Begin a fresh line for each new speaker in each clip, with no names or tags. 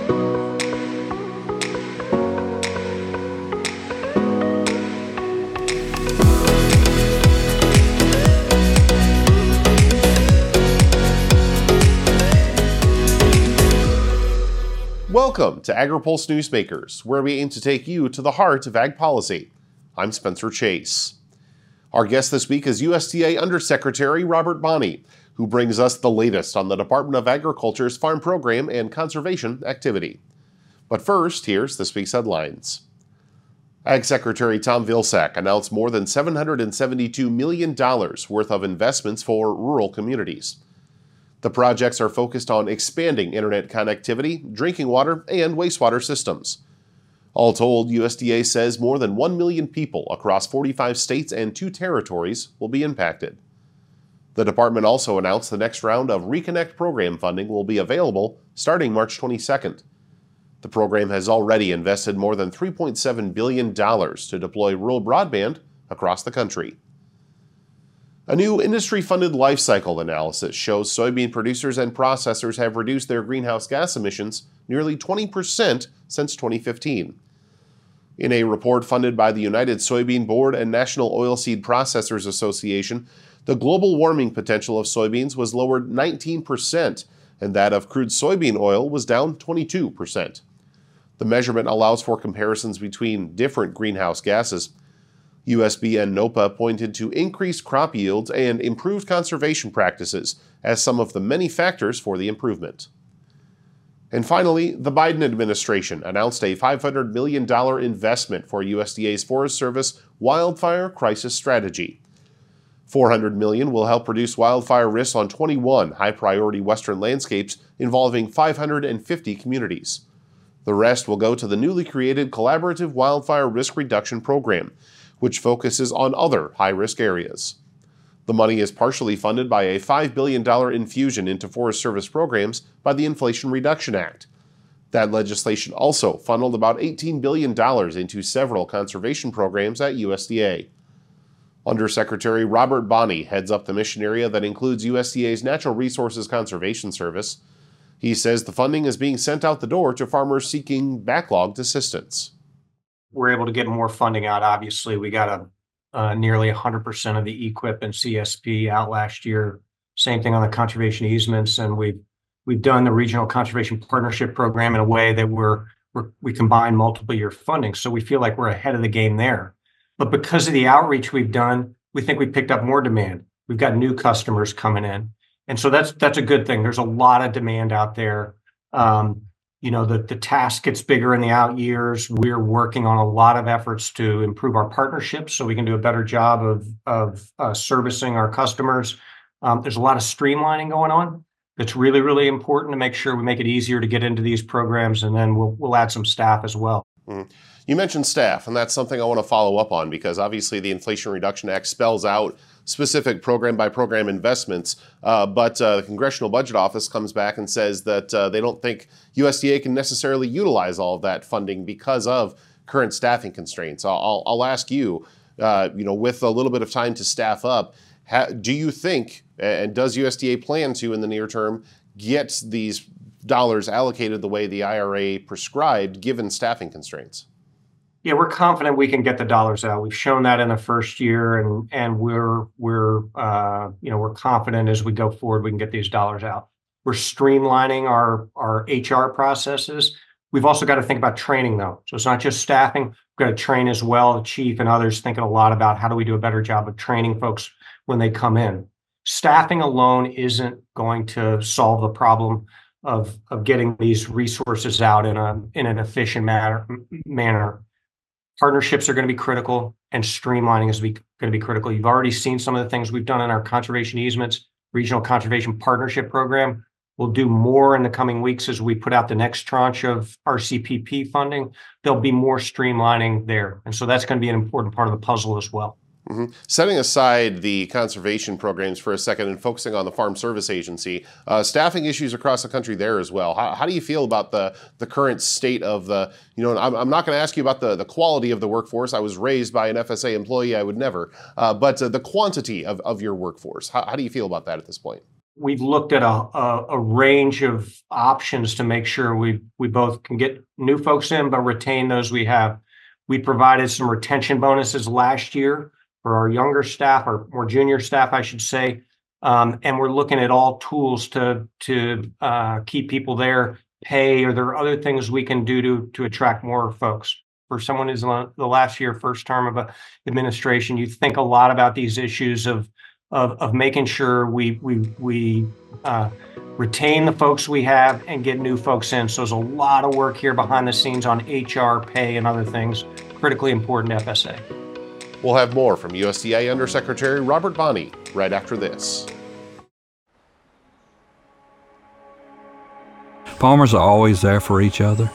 Welcome to AgriPulse Newsmakers, where we aim to take you to the heart of ag policy. I'm Spencer Chase. Our guest this week is USDA Undersecretary Robert Bonnie, who brings us the latest on the Department of Agriculture's farm program and conservation activity. But first, here's this week's headlines. Ag Secretary Tom Vilsack announced more than $772 million worth of investments for rural communities. The projects are focused on expanding internet connectivity, drinking water, and wastewater systems. All told, USDA says more than 1 million people across 45 states and 2 territories will be impacted. The department also announced the next round of Reconnect program funding will be available starting March 22nd. The program has already invested more than $3.7 billion to deploy rural broadband across the country. A new industry-funded life cycle analysis shows soybean producers and processors have reduced their greenhouse gas emissions nearly 20% since 2015. In a report funded by the United Soybean Board and National Oilseed Processors Association, the global warming potential of soybeans was lowered 19%, and that of crude soybean oil was down 22%. The measurement allows for comparisons between different greenhouse gases. USB and NOPA pointed to increased crop yields and improved conservation practices as some of the many factors for the improvement. And finally, the Biden administration announced a $500 million investment for USDA's Forest Service Wildfire Crisis Strategy. $400 million will help reduce wildfire risks on 21 high-priority western landscapes involving 550 communities. The rest will go to the newly created Collaborative Wildfire Risk Reduction Program, which focuses on other high-risk areas. The money is partially funded by a $5 billion infusion into Forest Service programs by the Inflation Reduction Act. That legislation also funneled about $18 billion into several conservation programs at USDA. Undersecretary Robert Bonnie heads up the mission area that includes USDA's Natural Resources Conservation Service. He says the funding is being sent out the door to farmers seeking backlogged assistance.
We're able to get more funding out. Obviously, we got nearly 100% of the EQIP and CSP out last year. Same thing on the conservation easements, and we've done the Regional Conservation Partnership Program in a way that we combine multiple year funding. So we feel like we're ahead of the game there. But because of the outreach we've done, we think we picked up more demand. We've got new customers coming in, and so that's a good thing. There's a lot of demand out there. The task gets bigger in the out years. We're working on a lot of efforts to improve our partnerships so we can do a better job of servicing our customers. There's a lot of streamlining going on. That's really, really important to make sure we make it easier to get into these programs, and then we'll add some staff as well.
Mm-hmm. You mentioned staff, and that's something I want to follow up on because obviously the Inflation Reduction Act spells out specific program-by-program investments, but the Congressional Budget Office comes back and says that they don't think USDA can necessarily utilize all of that funding because of current staffing constraints. I'll ask you, with a little bit of time to staff up, do you think, and does USDA plan to in the near term, get these dollars allocated the way the IRA prescribed given staffing constraints?
Yeah, we're confident we can get the dollars out. We've shown that in the first year, and we're confident as we go forward we can get these dollars out. We're streamlining our HR processes. We've also got to think about training though. So it's not just staffing. We've got to train as well. The chief and others thinking a lot about how do we do a better job of training folks when they come in. Staffing alone isn't going to solve the problem of getting these resources out in an efficient manner. Partnerships are going to be critical, and streamlining is going to be critical. You've already seen some of the things we've done in our conservation easements, Regional Conservation Partnership Program. We'll do more in the coming weeks as we put out the next tranche of RCPP funding. There'll be more streamlining there. And so that's going to be an important part of the puzzle as well.
Mm-hmm. Setting aside the conservation programs for a second and focusing on the Farm Service Agency, staffing issues across the country there as well. How do you feel about the current state of the, I'm not going to ask you about the quality of the workforce. I was raised by an FSA employee. I would never. But the quantity of your workforce, how do you feel about that at this point?
we've looked at a range of options to make sure we both can get new folks in, but retain those we have. We provided some retention bonuses last year for our younger staff, or more junior staff, I should say. And we're looking at all tools to keep people there, pay, or there are other things we can do to attract more folks. For someone who's the last year, first term of a administration, you think a lot about these issues of making sure we retain the folks we have and get new folks in. So there's a lot of work here behind the scenes on HR, pay, and other things, critically important to FSA.
We'll have more from USDA Undersecretary Robert Bonnie right after this.
Farmers are always there for each other.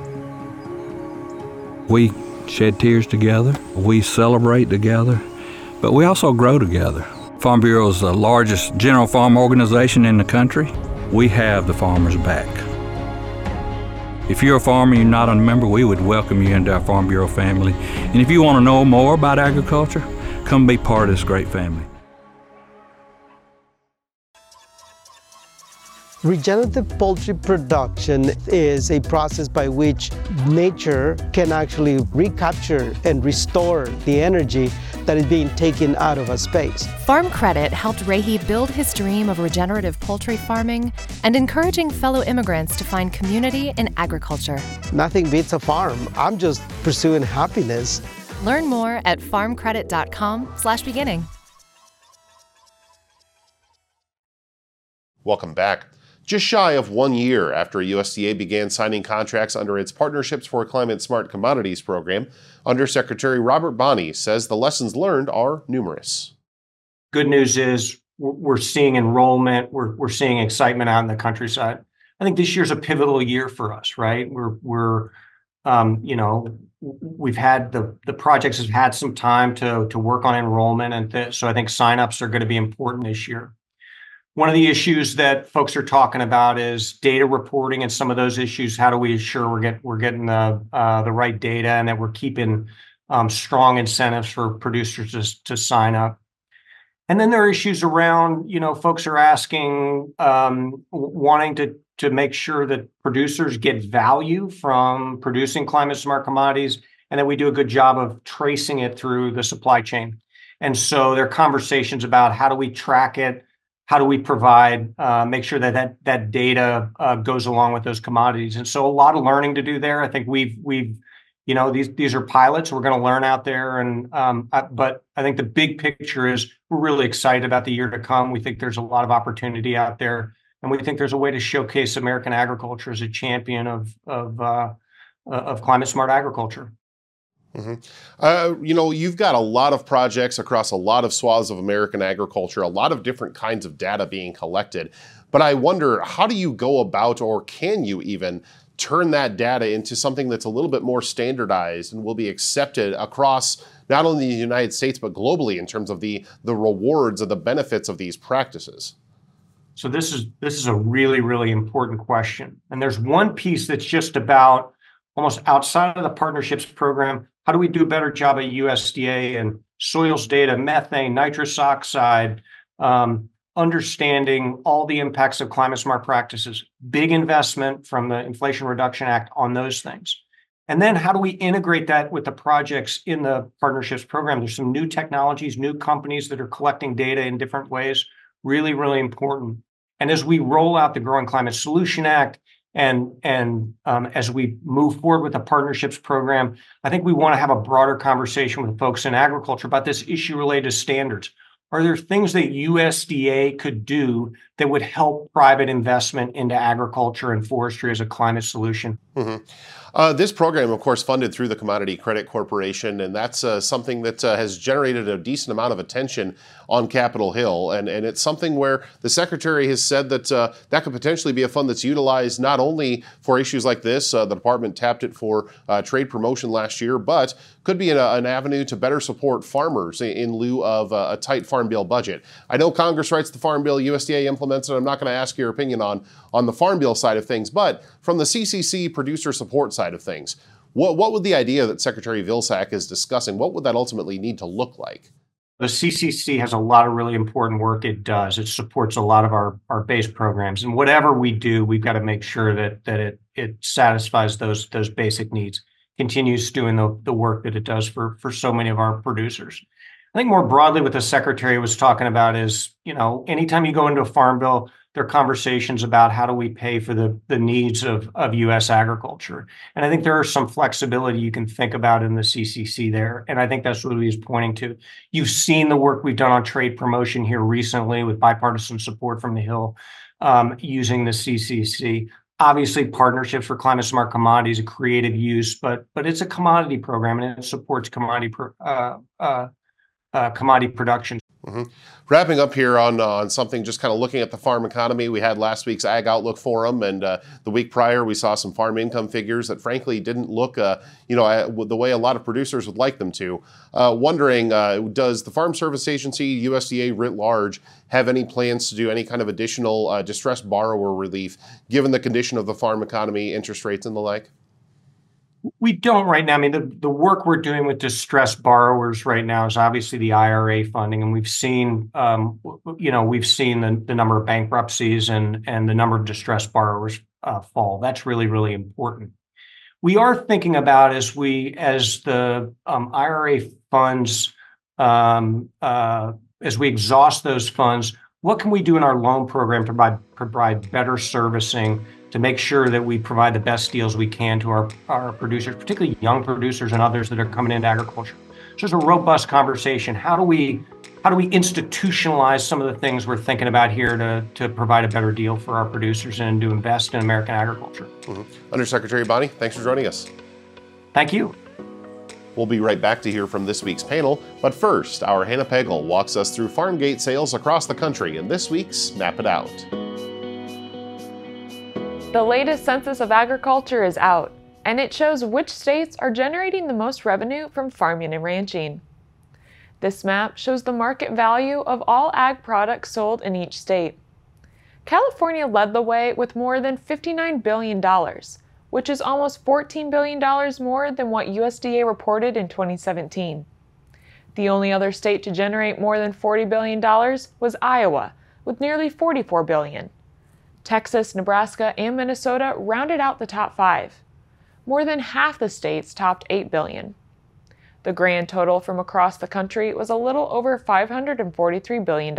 We shed tears together, we celebrate together, but we also grow together. Farm Bureau is the largest general farm organization in the country. We have the farmers' back. If you're a farmer and you're not a member, we would welcome you into our Farm Bureau family. And if you want to know more about agriculture, come be part of this great family.
Regenerative poultry production is a process by which nature can actually recapture and restore the energy that is being taken out of a space.
Farm Credit helped Rahi build his dream of regenerative poultry farming and encouraging fellow immigrants to find community in agriculture.
Nothing beats a farm. I'm just pursuing happiness.
Learn more at farmcredit.com/beginning.
Welcome back. Just shy of 1 year after USDA began signing contracts under its Partnerships for Climate Smart Commodities program, Undersecretary Robert Bonnie says the lessons learned are numerous.
Good news is we're seeing enrollment, we're seeing excitement out in the countryside. I think this year's a pivotal year for us, right? We've had the projects have had some time to work on enrollment, and so I think signups are going to be important this year. One of the issues that folks are talking about is data reporting and some of those issues. How do we ensure we're getting the right data and that we're keeping strong incentives for producers to sign up? And then there are issues around, folks are asking, wanting to make sure that producers get value from producing climate smart commodities and that we do a good job of tracing it through the supply chain. And so there are conversations about how do we track it? How do we provide, make sure that data goes along with those commodities? And so a lot of learning to do there. I think we've these are pilots. We're going to learn out there, but I think the big picture is we're really excited about the year to come. We think there's a lot of opportunity out there, and we think there's a way to showcase American agriculture as a champion of climate smart agriculture.
Mm-hmm. You've got a lot of projects across a lot of swaths of American agriculture, a lot of different kinds of data being collected. But I wonder, how do you go about, or can you even turn that data into something that's a little bit more standardized and will be accepted across not only the United States, but globally in terms of the rewards and the benefits of these practices?
So this is a really, really important question. And there's one piece that's just about almost outside of the partnerships program. How do we do a better job at USDA and soils data, methane, nitrous oxide, understanding all the impacts of climate smart practices, big investment from the Inflation Reduction Act on those things. And then how do we integrate that with the projects in the partnerships program? There's some new technologies, new companies that are collecting data in different ways, really, really important. And as we roll out the Growing Climate Solution Act, and as we move forward with the partnerships program, I think we want to have a broader conversation with folks in agriculture about this issue related to standards. Are there things that USDA could do that would help private investment into agriculture and forestry as a climate solution?
Mm-hmm. This program, of course, funded through the Commodity Credit Corporation, and that's something that has generated a decent amount of attention on Capitol Hill. And it's something where the Secretary has said that that could potentially be a fund that's utilized not only for issues like this, the department tapped it for trade promotion last year, but could be an avenue to better support farmers in lieu of a tight Farm Bill budget. I know Congress writes the Farm Bill, USDA implements it. I'm not going to ask your opinion on the Farm Bill side of things, but from the CCC producer support side of things, what would the idea that Secretary Vilsack is discussing, what would that ultimately need to look like?
The CCC has a lot of really important work it does. It supports a lot of our base programs, and whatever we do, we've got to make sure that it satisfies those basic needs, continues doing the work that it does for so many of our producers. I think more broadly, what the Secretary was talking about is, anytime you go into a farm bill, there are conversations about how do we pay for the needs of U.S. agriculture. And I think there are some flexibility you can think about in the CCC there. And I think that's what he's pointing to. You've seen the work we've done on trade promotion here recently with bipartisan support from the Hill using the CCC. Obviously, partnerships for climate smart commodities, a creative use, but it's a commodity program and it supports commodity production.
Mm-hmm. Wrapping up here on something, just kind of looking at the farm economy. We had last week's Ag Outlook Forum, and the week prior we saw some farm income figures that frankly didn't look, the way a lot of producers would like them to. Wondering, does the Farm Service Agency, USDA writ large, have any plans to do any kind of additional distressed borrower relief, given the condition of the farm economy, interest rates, and the like?
We don't right now. I mean, the work we're doing with distressed borrowers right now is obviously the IRA funding, and we've seen, the number of bankruptcies and the number of distressed borrowers fall. That's really, really important. We are thinking about as the IRA funds, as we exhaust those funds, what can we do in our loan program to provide better servicing, to make sure that we provide the best deals we can to our producers, particularly young producers and others that are coming into agriculture. So it's a robust conversation. How do we institutionalize some of the things we're thinking about here to provide a better deal for our producers and to invest in American agriculture?
Mm-hmm. Undersecretary Bonney, thanks for joining us.
Thank you.
We'll be right back to hear from this week's panel, but first, our Hannah Pagel walks us through farm gate sales across the country in this week's Map It Out.
The latest census of agriculture is out, and it shows which states are generating the most revenue from farming and ranching. This map shows the market value of all ag products sold in each state. California led the way with more than $59 billion, which is almost $14 billion more than what USDA reported in 2017. The only other state to generate more than $40 billion was Iowa, with nearly $44 billion. Texas, Nebraska, and Minnesota rounded out the top 5. More than half the states topped $8 billion. The grand total from across the country was a little over $543 billion.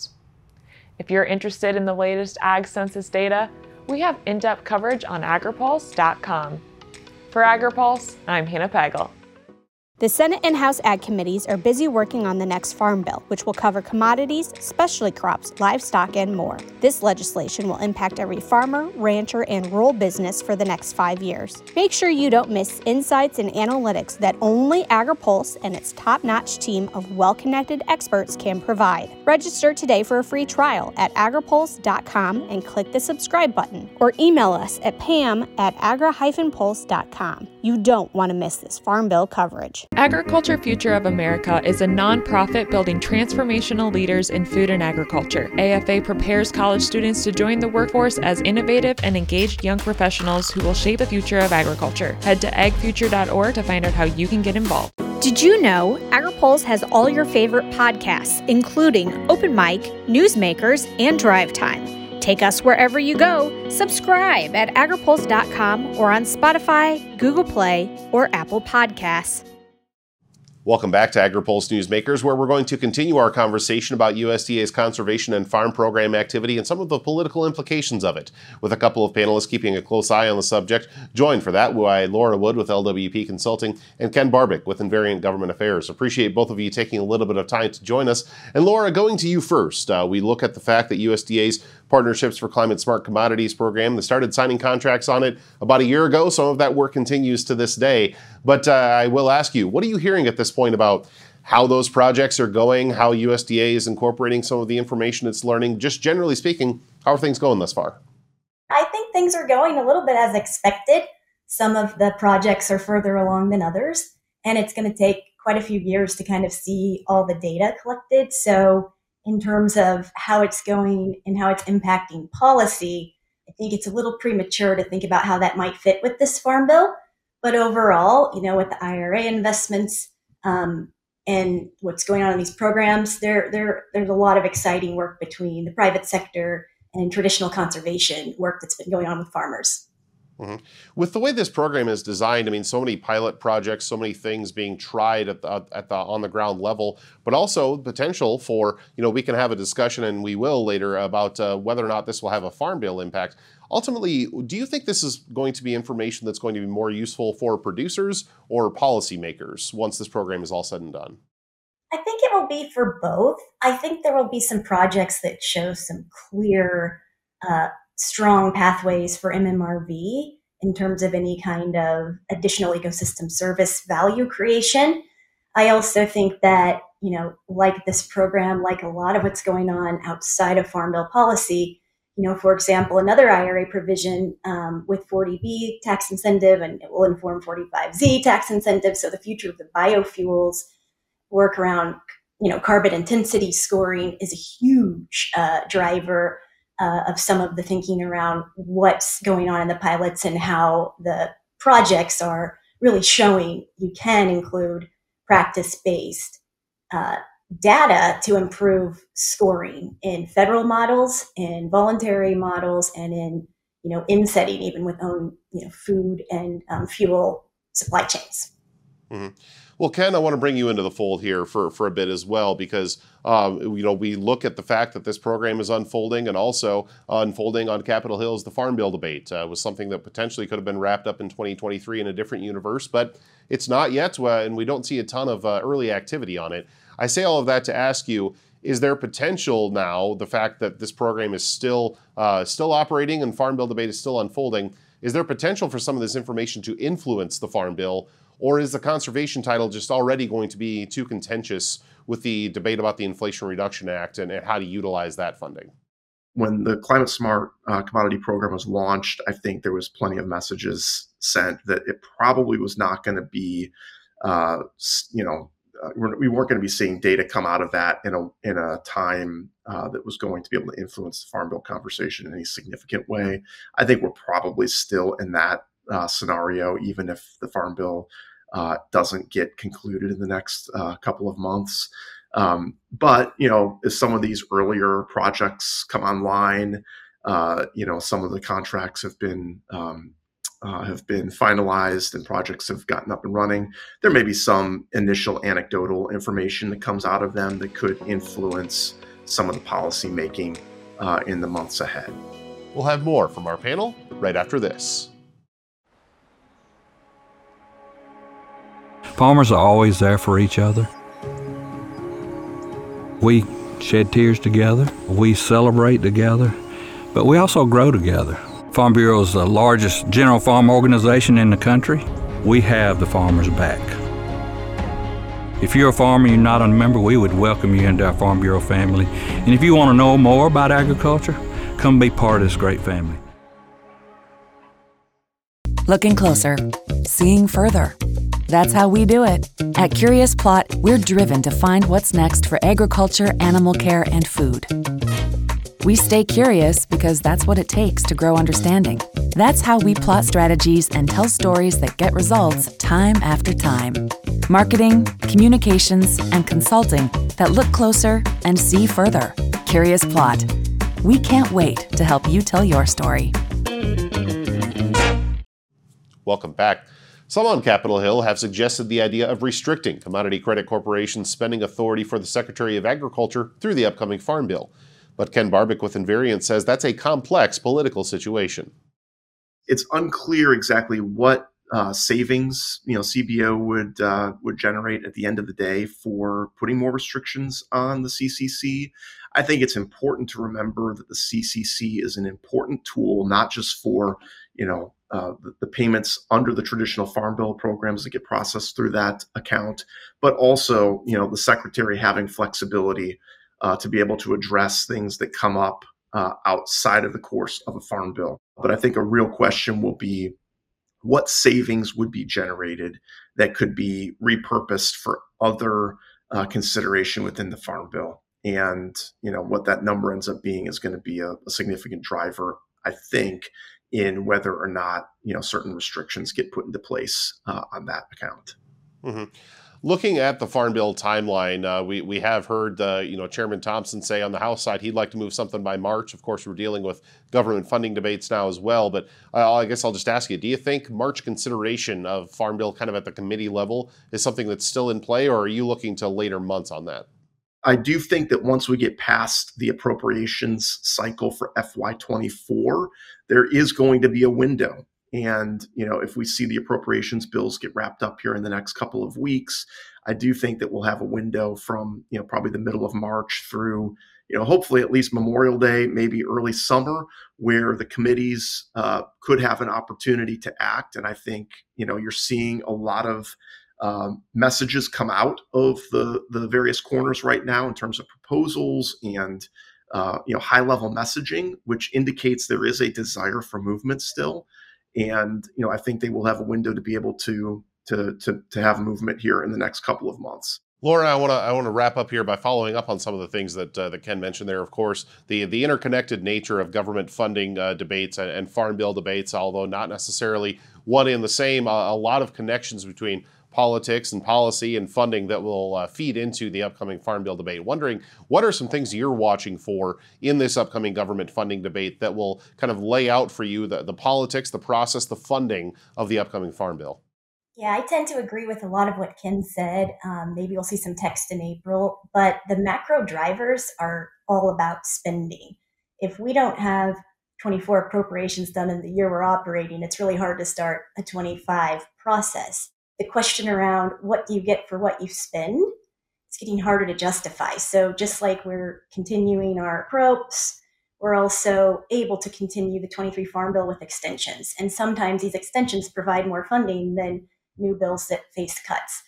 If you're interested in the latest ag census data, we have in-depth coverage on agripulse.com. For AgriPulse, I'm Hannah Pagel.
The Senate and House Ag Committees are busy working on the next Farm Bill, which will cover commodities, specialty crops, livestock, and more. This legislation will impact every farmer, rancher, and rural business for the next 5 years. Make sure you don't miss insights and analytics that only AgriPulse and its top-notch team of well-connected experts can provide. Register today for a free trial at agripulse.com and click the subscribe button, or email us at pam@agra-pulse.com. You don't want to miss this Farm Bill coverage.
Agriculture Future of America is a nonprofit building transformational leaders in food and agriculture. AFA prepares college students to join the workforce as innovative and engaged young professionals who will shape the future of agriculture. Head to agfuture.org to find out how you can get involved.
Did you know AgriPulse has all your favorite podcasts, including Open Mic, Newsmakers, and Drive Time? Take us wherever you go. Subscribe at agripulse.com or on Spotify, Google Play, or Apple Podcasts.
Welcome back to AgriPulse Newsmakers, where we're going to continue our conversation about USDA's conservation and farm program activity and some of the political implications of it, with a couple of panelists keeping a close eye on the subject. Joined for that by Laura Wood with LWP Consulting and Ken Barbick with Invariant Government Affairs. Appreciate both of you taking a little bit of time to join us. And Laura, going to you first, we look at the fact that USDA's Partnerships for Climate Smart Commodities program, they started signing contracts on it about a year ago. Some of that work continues to this day. But I will ask you, what are you hearing at this point about how those projects are going, how USDA is incorporating some of the information it's learning? Just generally speaking, how are things going thus far?
I think things are going a little bit as expected. Some of the projects are further along than others, and it's going to take quite a few years to kind of see all the data collected. So in terms of how it's going and how it's impacting policy, I think it's a little premature to think about how that might fit with this Farm Bill. But overall, with the IRA investments, and what's going on in these programs, there's a lot of exciting work between the private sector and traditional conservation work that's been going on with farmers.
Mm-hmm. With the way this program is designed, I mean, so many pilot projects, so many things being tried at the on the ground level, but also potential for, we can have a discussion, and we will later, about whether or not this will have a Farm Bill impact. Ultimately, do you think this is going to be information that's going to be more useful for producers or policymakers once this program is all said and done?
I think it will be for both. I think there will be some projects that show some clear, strong pathways for MMRV in terms of any kind of additional ecosystem service value creation. I also think that, like this program, like a lot of what's going on outside of Farm Bill policy, for example, another IRA provision with 40B tax incentive, and it will inform 45Z tax incentive. So the future of the biofuels work around, carbon intensity scoring is a huge driver of some of the thinking around what's going on in the pilots and how the projects are really showing you can include practice-based data to improve scoring in federal models, in voluntary models, and in insetting, even with own food and fuel supply chains.
Mm-hmm. Well, Ken, I want to bring you into the fold here for a bit as well, because we look at the fact that this program is unfolding, and also unfolding on Capitol Hill's the Farm Bill debate was something that potentially could have been wrapped up in 2023 in a different universe, but it's not yet, and we don't see a ton of early activity on it. I say all of that to ask you, is there potential now, the fact that this program is still operating and Farm Bill debate is still unfolding, is there potential for some of this information to influence the Farm Bill? Or is the conservation title just already going to be too contentious with the debate about the Inflation Reduction Act and how to utilize that funding?
When the Climate Smart commodity program was launched, I think there was plenty of messages sent that it probably was not going to be, we weren't going to be seeing data come out of that in a time that was going to be able to influence the Farm Bill conversation in any significant way. I think we're probably still in that scenario, even if the Farm Bill doesn't get concluded in the next couple of months. But, as some of these earlier projects come online, some of the contracts have been finalized and projects have gotten up and running, there may be some initial anecdotal information that comes out of them that could influence some of the policy making in the months ahead.
We'll have more from our panel right after this.
Farmers are always there for each other. We shed tears together, we celebrate together, but we also grow together. Farm Bureau is the largest general farm organization in the country. We have the farmers' back. If you're a farmer and you're not a member, we would welcome you into our Farm Bureau family. And if you want to know more about agriculture, come be part of this great family.
Looking closer, seeing further. That's how we do it. At Curious Plot, we're driven to find what's next for agriculture, animal care, and food. We stay curious because that's what it takes to grow understanding. That's how we plot strategies and tell stories that get results time after time. Marketing, communications, and consulting that look closer and see further. Curious Plot. We can't wait to help you tell your story.
Welcome back. Some on Capitol Hill have suggested the idea of restricting Commodity Credit Corporation's spending authority for the Secretary of Agriculture through the upcoming Farm Bill. But Ken Barbick with Invariant says that's a complex political situation.
It's unclear exactly what savings CBO would generate at the end of the day for putting more restrictions on the CCC. I think it's important to remember that the CCC is an important tool, not just for the payments under the traditional Farm Bill programs that get processed through that account, but also the Secretary having flexibility to be able to address things that come up outside of the course of a Farm Bill. But I think a real question will be what savings would be generated that could be repurposed for other consideration within the Farm Bill. And what that number ends up being is going to be a significant driver, I think, in whether or not certain restrictions get put into place on that account.
Mm-hmm. Looking at the Farm Bill timeline, we have heard Chairman Thompson say on the House side he'd like to move something by March. Of course, we're dealing with government funding debates now as well. But I guess I'll just ask you, do you think March consideration of Farm Bill kind of at the committee level is something that's still in play, or are you looking to later months on that?
I do think that once we get past the appropriations cycle for FY24, there is going to be a window. And, if we see the appropriations bills get wrapped up here in the next couple of weeks, I do think that we'll have a window from, probably the middle of March through, hopefully at least Memorial Day, maybe early summer, where the committees could have an opportunity to act. And I think, you're seeing a lot of messages come out of the various corners right now in terms of proposals and, high-level messaging, which indicates there is a desire for movement still. And, I think they will have a window to be able to have movement here in the next couple of months.
Laura, I want to wrap up here by following up on some of the things that Ken mentioned there. Of course, the interconnected nature of government funding debates and Farm Bill debates, although not necessarily one and the same, a lot of connections between politics and policy and funding that will feed into the upcoming Farm Bill debate. Wondering, what are some things you're watching for in this upcoming government funding debate that will kind of lay out for you the politics, the process, the funding of the upcoming Farm Bill?
Yeah, I tend to agree with a lot of what Ken said. Maybe we'll see some text in April, but the macro drivers are all about spending. If we don't have 24 appropriations done in the year we're operating, it's really hard to start a 25 process. The question around what do you get for what you spend, it's getting harder to justify. So just like we're continuing our approps, we're also able to continue the 23 Farm Bill with extensions. And sometimes these extensions provide more funding than new bills that face cuts.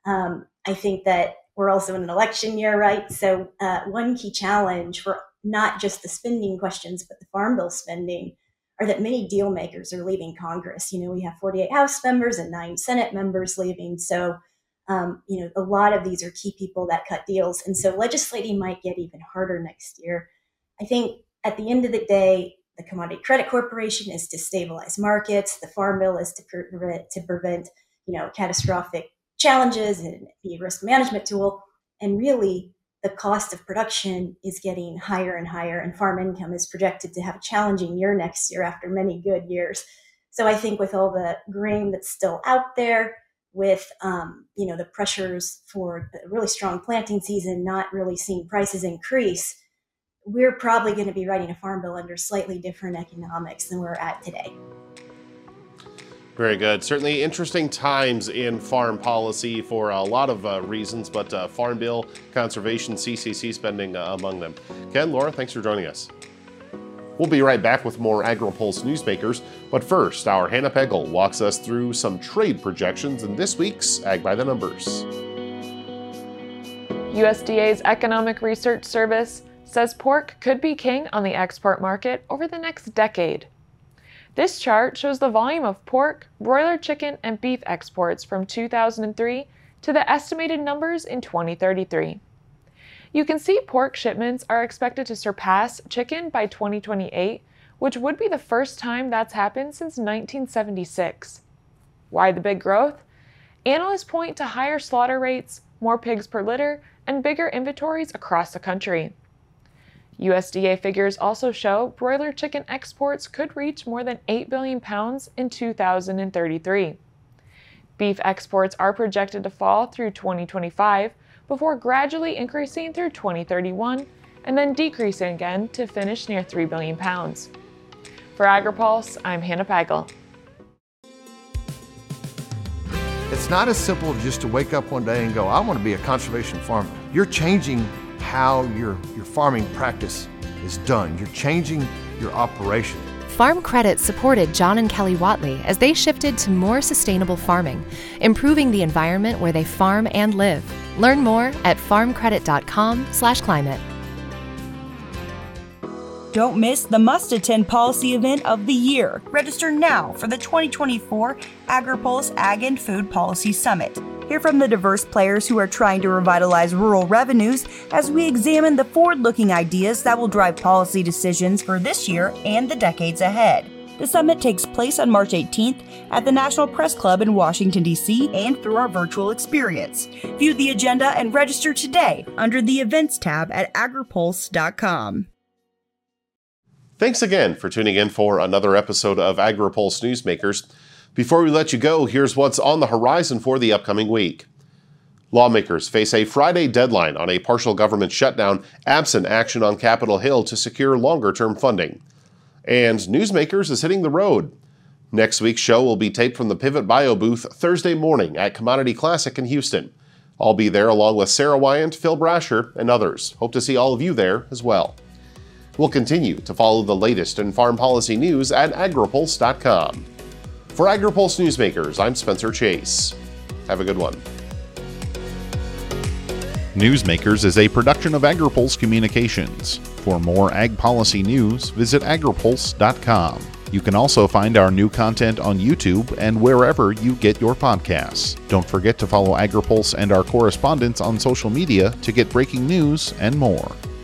I think that we're also in an election year, right? So one key challenge for not just the spending questions, but the Farm Bill spending are that many deal makers are leaving Congress. We have 48 House members and 9 Senate members leaving. So, a lot of these are key people that cut deals. And so legislating might get even harder next year. I think at the end of the day, the Commodity Credit Corporation is to stabilize markets. The Farm Bill is to prevent catastrophic challenges and be a risk management tool. And really, the cost of production is getting higher and higher, and farm income is projected to have a challenging year next year after many good years. So I think with all the grain that's still out there, with the pressures for a really strong planting season, not really seeing prices increase, we're probably going to be writing a Farm Bill under slightly different economics than we're at today.
Very good. Certainly interesting times in farm policy for a lot of reasons, but Farm Bill, conservation, CCC spending among them. Ken, Laura, thanks for joining us. We'll be right back with more AgriPulse Newsmakers, but first, our Hannah Pegel walks us through some trade projections in this week's Ag by the Numbers.
USDA's Economic Research Service says pork could be king on the export market over the next decade. This chart shows the volume of pork, broiler chicken, and beef exports from 2003 to the estimated numbers in 2033. You can see pork shipments are expected to surpass chicken by 2028, which would be the first time that's happened since 1976. Why the big growth? Analysts point to higher slaughter rates, more pigs per litter, and bigger inventories across the country. USDA figures also show broiler chicken exports could reach more than 8 billion pounds in 2033. Beef exports are projected to fall through 2025 before gradually increasing through 2031 and then decreasing again to finish near 3 billion pounds. For AgriPulse, I'm Hannah Pagel.
It's not as simple just to wake up one day and go, I want to be a conservation farmer. You're changing how your farming practice is done. You're changing your operation.
Farm Credit supported John and Kelly Watley as they shifted to more sustainable farming, improving the environment where they farm and live. Learn more at farmcredit.com/climate.
Don't miss the must-attend policy event of the year. Register now for the 2024 AgriPulse Ag and Food Policy Summit. Hear from the diverse players who are trying to revitalize rural revenues as we examine the forward-looking ideas that will drive policy decisions for this year and the decades ahead. The summit takes place on March 18th at the National Press Club in Washington, D.C., and through our virtual experience. View the agenda and register today under the Events tab at agripulse.com.
Thanks again for tuning in for another episode of AgriPulse Newsmakers. Before we let you go, here's what's on the horizon for the upcoming week. Lawmakers face a Friday deadline on a partial government shutdown absent action on Capitol Hill to secure longer-term funding. And Newsmakers is hitting the road. Next week's show will be taped from the Pivot Bio booth Thursday morning at Commodity Classic in Houston. I'll be there along with Sarah Wyant, Phil Brasher, and others. Hope to see all of you there as well. We'll continue to follow the latest in farm policy news at agripulse.com. For AgriPulse Newsmakers, I'm Spencer Chase. Have a good one.
Newsmakers is a production of AgriPulse Communications. For more ag policy news, visit agripulse.com. You can also find our new content on YouTube and wherever you get your podcasts. Don't forget to follow AgriPulse and our correspondents on social media to get breaking news and more.